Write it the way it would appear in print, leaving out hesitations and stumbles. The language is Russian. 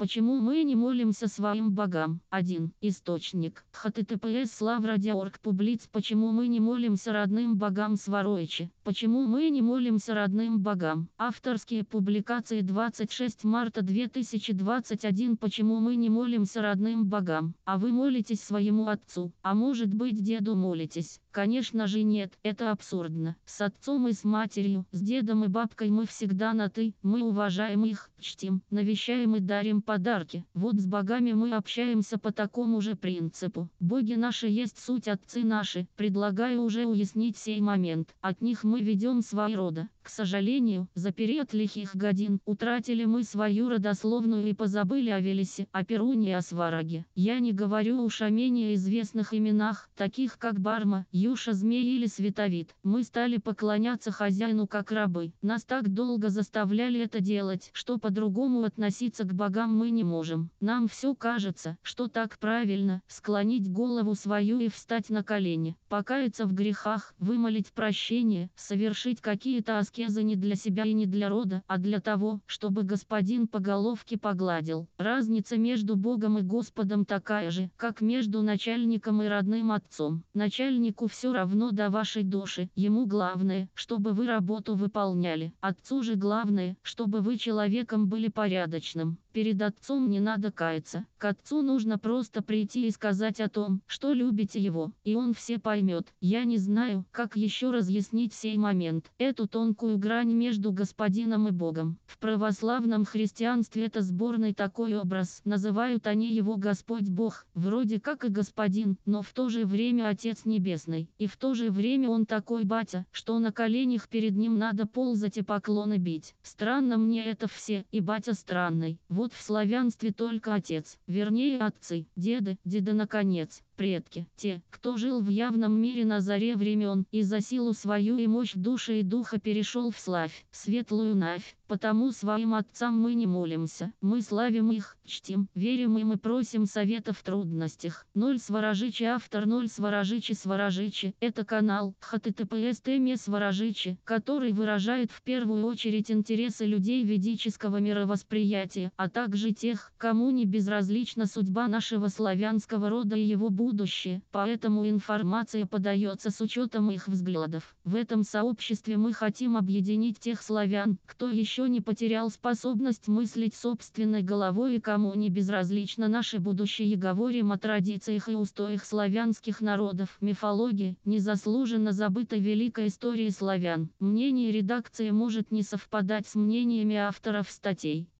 Почему мы не молимся своим богам? 1. Источник. https://slav.org Публиц. Почему мы не молимся родным богам Своровичи? Почему мы не молимся родным богам? Авторские публикации 26 марта 2021. Почему мы не молимся родным богам? А вы молитесь своему отцу? А может быть, деду молитесь? Конечно же нет, это абсурдно. С отцом и с матерью, с дедом и бабкой мы всегда на «ты», мы уважаем их, чтим, навещаем и дарим подарки. Вот с богами мы общаемся по такому же принципу. Боги наши есть суть отцы наши. Предлагаю уже уяснить сей момент. От них мы ведем свои рода. К сожалению, за период лихих годин утратили мы свою родословную и позабыли о Велесе, о Перуне и о Свараге. Я не говорю уж о менее известных именах, таких как Барма, Юша, Змей или Световид. Мы стали поклоняться хозяину как рабы. Нас так долго заставляли это делать, что по-другому относиться к богам мы не можем. Нам все кажется, что так правильно, склонить голову свою и встать на колени, покаяться в грехах, вымолить прощение, совершить какие-то аскезы не для себя и не для рода, а для того, чтобы господин по головке погладил. Разница между Богом и Господом такая же, как между начальником и родным отцом. Начальнику все равно до вашей души, ему главное, чтобы вы работу выполняли. Отцу же главное, чтобы вы человеком были порядочным. Перед отцом не надо каяться. К отцу нужно просто прийти и сказать о том, что любите его, и он все поймет. Я не знаю, как еще разъяснить сей момент, эту тонкую грань между господином и Богом. В православном христианстве это сборный такой образ, называют они его Господь Бог, вроде как и господин, но в то же время Отец Небесный, и в то же время он такой батя, что на коленях перед ним надо ползать и поклоны бить. Странно мне это все, и батя странный. Вот в славянстве только отец, вернее отцы, деды наконец, предки, те, кто жил в явном мире на заре времен и за силу свою и мощь души и духа перешел в славь, светлую навь. Потому своим отцам мы не молимся, мы славим их, чтим, верим им и просим совета в трудностях. 0 Сваражичи. Автор 0 Сваражичи. Это канал https Сваражичи, который выражает в первую очередь интересы людей ведического мировосприятия, а также тех, кому не безразлична судьба нашего славянского рода и его будущее, поэтому информация подается с учетом их взглядов. В этом сообществе мы хотим объединить тех славян, кто еще не потерял способность мыслить собственной головой и кому не безразлично наше будущее. Говорим о традициях и устоях славянских народов, мифологии, незаслуженно забытой великой истории славян. Мнение редакции может не совпадать с мнениями авторов статей.